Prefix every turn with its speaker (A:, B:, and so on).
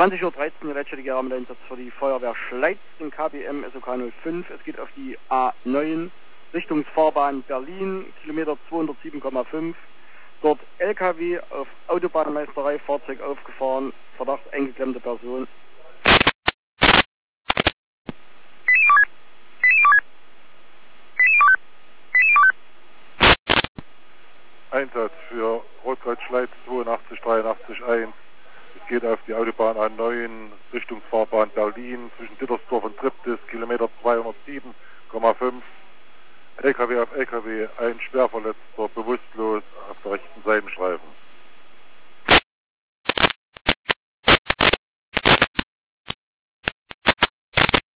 A: 20:13 Uhr, die letzte Alarmeinsatz für die Feuerwehr Schleiz in KBM SOK 05. Es geht auf die A9, Richtungsfahrbahn Berlin, Kilometer 207,5. Dort LKW auf Autobahnmeisterei, Fahrzeug aufgefahren, Verdacht eingeklemmte Person.
B: Einsatz für Rotkreuz Schleiz 828381. Es geht auf die Autobahn A9, Richtungsfahrbahn Berlin, zwischen Dittersdorf und Triptis, Kilometer 207,5. LKW auf LKW, ein Schwerverletzter, bewusstlos auf der rechten Seitenstreifen.